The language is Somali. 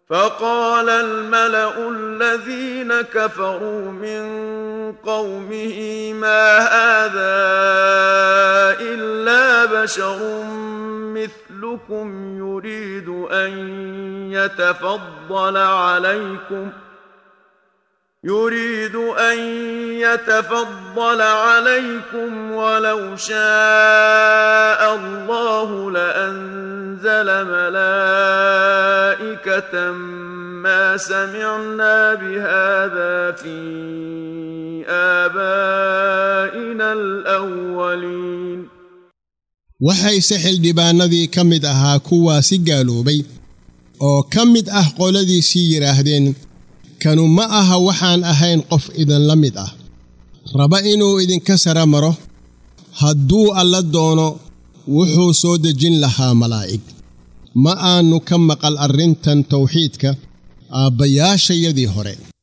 فقال الملأ الذين كفروا من قومه ما هذا إلا بشر مثلكم يريد أن يتفضل عليكم ولو شاء الله لأنزل ملائكة ما سمعنا بهذا في آبائنا الأولين waxay sixil dhibaanadii ka mid ahaa kuwaasi gaaloobay oo ka mid ah qoladiisii yiraahdeen kanu ma aha waxaan ahayn qof idin la mid ah raba inuu idinka sara maro hadduu alla doono wuxuu soo dejin lahaa malaa'ig ma aanu ka maqal arrintan tawxiidka aabbayaashayadii hore